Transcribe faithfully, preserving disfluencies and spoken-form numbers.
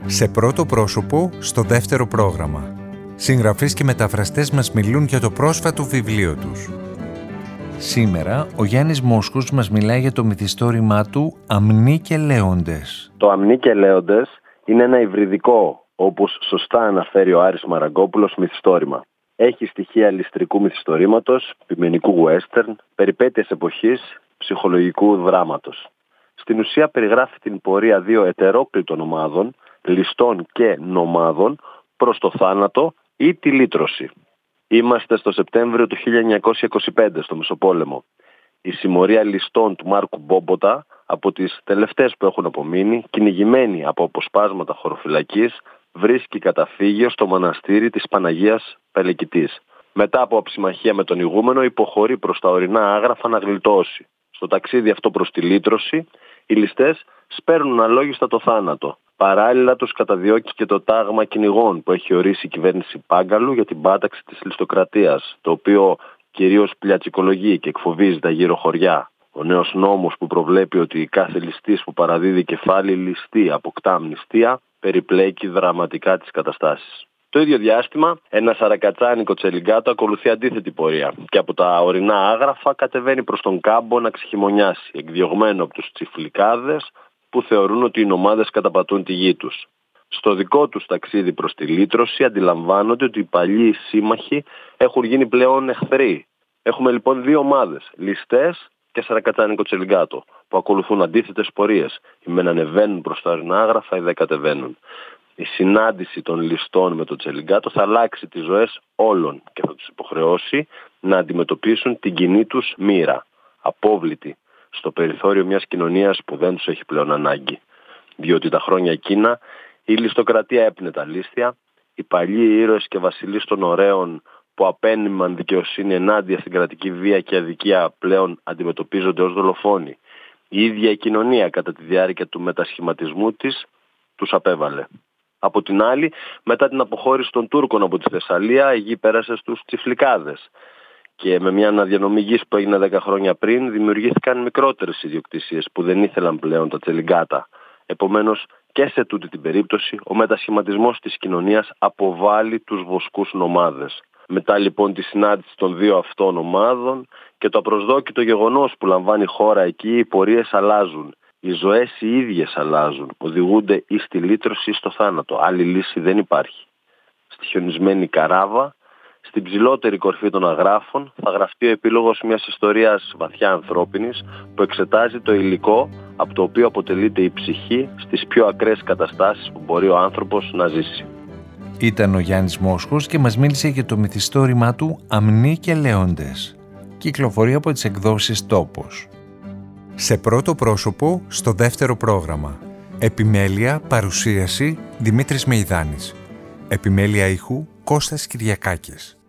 Σε πρώτο πρόσωπο, στο δεύτερο πρόγραμμα. Συγγραφείς και μεταφραστές μας μιλούν για το πρόσφατο βιβλίο τους. Σήμερα, ο Γιάννης Μόσχος μας μιλάει για το μυθιστόρημά του «Αμνοί και Λέοντες». Το «Αμνοί και Λέοντες» είναι ένα υβριδικό, όπως σωστά αναφέρει ο Άρης Μαραγκόπουλος, μυθιστόρημα. Έχει στοιχεία ληστρικού μυθιστορήματος, ποιμενικού western, περιπέτειες εποχής, ψυχολογικού δράματος. Στην ουσία περιγράφει την πορεία δύο ετερόκλητων ομάδων, ληστών και νομάδων, προς το θάνατο ή τη λύτρωση. Είμαστε στο Σεπτέμβριο του χίλια εννιακόσια είκοσι πέντε, στο Μεσοπόλεμο. Η συμμορία ληστών του Μάρκου Μπόμποτα, από τις τελευταίες που έχουν απομείνει, κυνηγημένη από αποσπάσματα χωροφυλακής, βρίσκει καταφύγιο στο μοναστήρι της Παναγίας Πελεκητής. Μετά από αψημαχία με τον ηγούμενο, υποχωρεί προς τα ορεινά άγραφα να γλιτώσει. Στο ταξίδι αυτό προς τη λύτρωση, οι ληστές σπέρνουν αλόγιστα το θάνατο. Παράλληλα τους καταδιώκει και το τάγμα κυνηγών που έχει ορίσει η κυβέρνηση Πάγκαλου για την πάταξη της ληστοκρατίας, το οποίο κυρίως πλιατσικολογεί και εκφοβίζει τα γύρω χωριά. Ο νέος νόμος που προβλέπει ότι κάθε ληστής που παραδίδει κεφάλι ληστή αποκτά αμνηστία, περιπλέκει δραματικά τις καταστάσεις. Το ίδιο διάστημα, ένα σαρακατσάνικο τσελιγκάτο ακολουθεί αντίθετη πορεία και από τα ορεινά άγραφα κατεβαίνει προς τον κάμπο να ξεχειμονιάσει, εκδιωγμένο από τους τσιφλικάδες που θεωρούν ότι οι νομάδες καταπατούν τη γη τους. Στο δικό τους ταξίδι προς τη λύτρωση αντιλαμβάνονται ότι οι παλιοί σύμμαχοι έχουν γίνει πλέον εχθροί. Έχουμε λοιπόν δύο ομάδες, ληστές και σαρακατσάνικο τσελιγκάτο, που ακολουθούν αντίθετες πορείες. Οι μεν ανεβαίνουν προς τα ορεινά άγραφα, οι δε κατεβαίνουν. Η συνάντηση των ληστών με το τσελιγκάτο θα αλλάξει τις ζωές όλων και θα τους υποχρεώσει να αντιμετωπίσουν την κοινή τους μοίρα, απόβλητη, στο περιθώριο μιας κοινωνίας που δεν τους έχει πλέον ανάγκη. Διότι τα χρόνια εκείνα η ληστοκρατία έπνε τα λίστια, οι παλιοί ήρωες και βασιλείς των ωραίων που απένιμαν δικαιοσύνη ενάντια στην κρατική βία και αδικία πλέον αντιμετωπίζονται ως δολοφόνοι. Η ίδια η κοινωνία κατά τη διάρκεια του μετασχηματισμού της τους απέβαλε. Από την άλλη, μετά την αποχώρηση των Τούρκων από τη Θεσσαλία, η γη πέρασε στους τσιφλικάδες. Και με μια αναδιανομή γης που έγινε δέκα χρόνια πριν, δημιουργήθηκαν μικρότερες ιδιοκτησίες που δεν ήθελαν πλέον τα τσελιγκάτα. Επομένως, και σε τούτη την περίπτωση, ο μετασχηματισμός της κοινωνίας αποβάλλει τους βοσκούς νομάδες. Μετά λοιπόν τη συνάντηση των δύο αυτών ομάδων και το απροσδόκητο γεγονός που λαμβάνει η χώρα εκεί, οι πορείες αλλάζουν. Οι ζωές οι ίδιες αλλάζουν, οδηγούνται ή στη λύτρωση ή στο θάνατο. Άλλη λύση δεν υπάρχει. Στη χιονισμένη Καράβα, στην ψηλότερη κορφή των αγράφων, θα γραφτεί ο επίλογος μιας ιστορίας βαθιά ανθρώπινης που εξετάζει το υλικό από το οποίο αποτελείται η ψυχή στις πιο ακραίες καταστάσεις που μπορεί ο άνθρωπος να ζήσει. Ήταν ο Γιάννης Μόσχος και μας μίλησε για το μυθιστόρημά του «Αμνοί και Λέοντες». Κυκλοφορεί από τις εκδόσεις Τόπος. Σε πρώτο πρόσωπο, στο δεύτερο πρόγραμμα. Επιμέλεια, παρουσίαση, Δημήτρης Μεϊδάνης. Επιμέλεια ήχου, Κώστας Κυριακάκης.